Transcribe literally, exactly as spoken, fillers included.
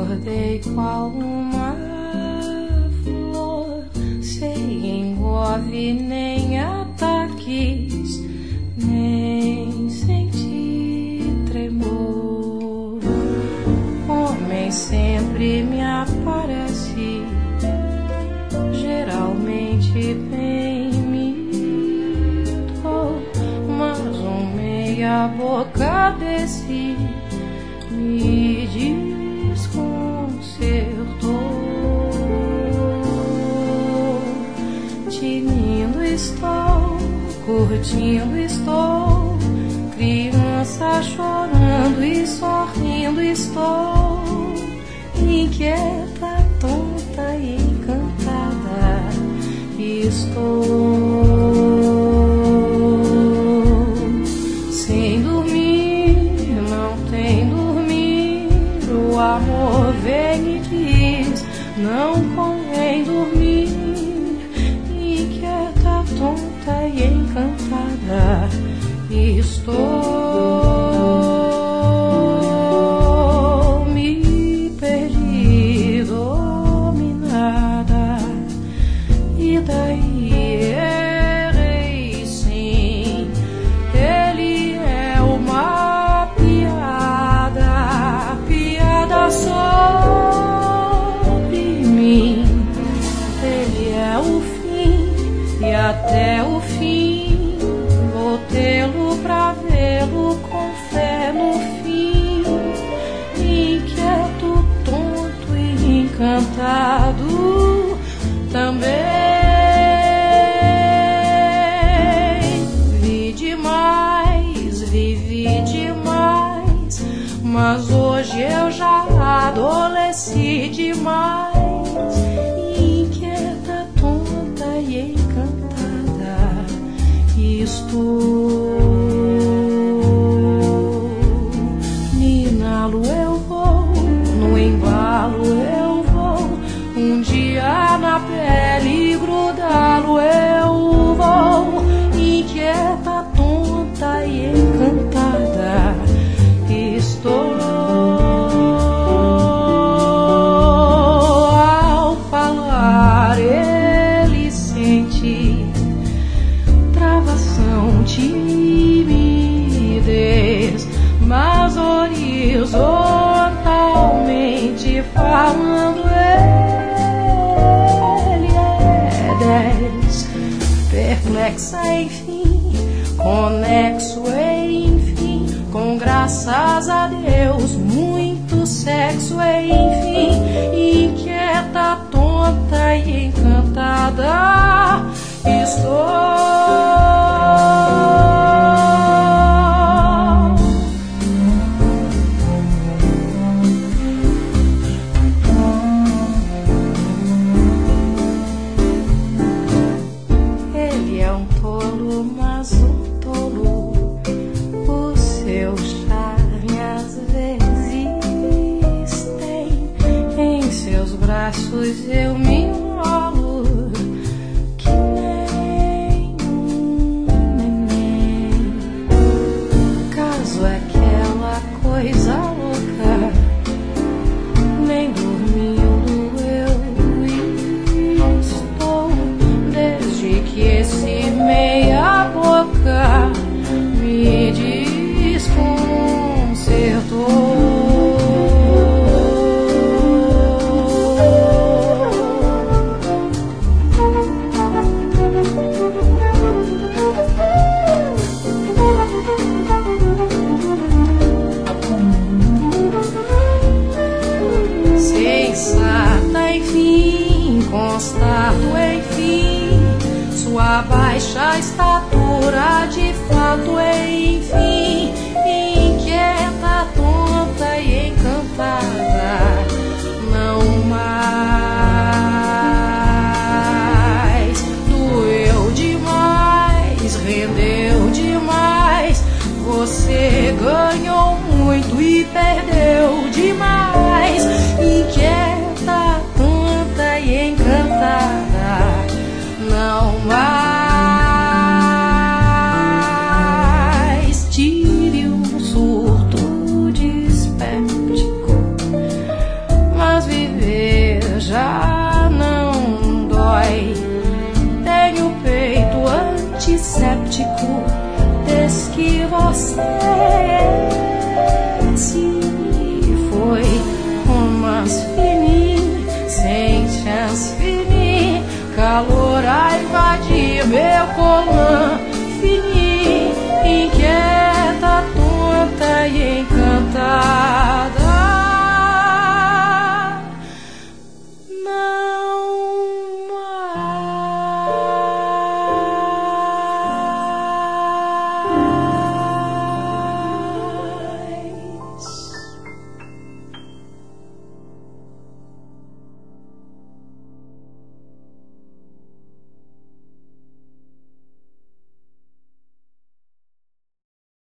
Acordei qual uma flor, sem envolve nem ataques, nem senti tremor. Homem sempre me aparece, geralmente bem mito, mas um meia boca desse me desconcertou. Tinindo estou, curtindo estou, criança chorando e sorrindo estou, inquieta, tonta e encantada estou. Sem dormir, não tem dormir, o amor vem e diz, não convém dormir, inquieta, tonta e encantada estou. Me perdi, dominada, e daí errei sim. Ele é uma piada, piada sobre mim. Ele é o fim e até o fim vou tê-lo pra vê-lo com fé no fim. Inquieto, tonto e encantado também. Vi demais, vivi demais, mas hoje eu já adolesci demais. Inquieta, tonta e encantada estou. Ninalo eu vou, no embalo eu vou, um dia na pele grudá-lo eu vou. Inquieta, tonta e encantada estou. Ao falar ele sente travação, timidez, mas horizontalmente falando ele é dez. Perplexa, enfim, conexo, enfim, com graças a Deus, muito sexo, enfim, inquieta, tonta e encantada estou. Ele é um tolo, mas um tolo, o seu charme às vezes tem. Em seus braços eu me enrolo, que nem um neném. Caso aquela coisa louca, nem dormindo eu estou, desde que esse meia boca me desconcertou. Sensata, enfim, constato, enfim, sua baixa estatura de fato, enfim, inquieta, tonta e encantada, não mais. Doeu demais, rendeu demais, você ganhou muito e perdeu demais. Inquieta, tonta e encantada, não mais. Tire um surto dispéptico, você se foi. Romance fininho, sem chance fininho, calor a invadir meu colã fininho.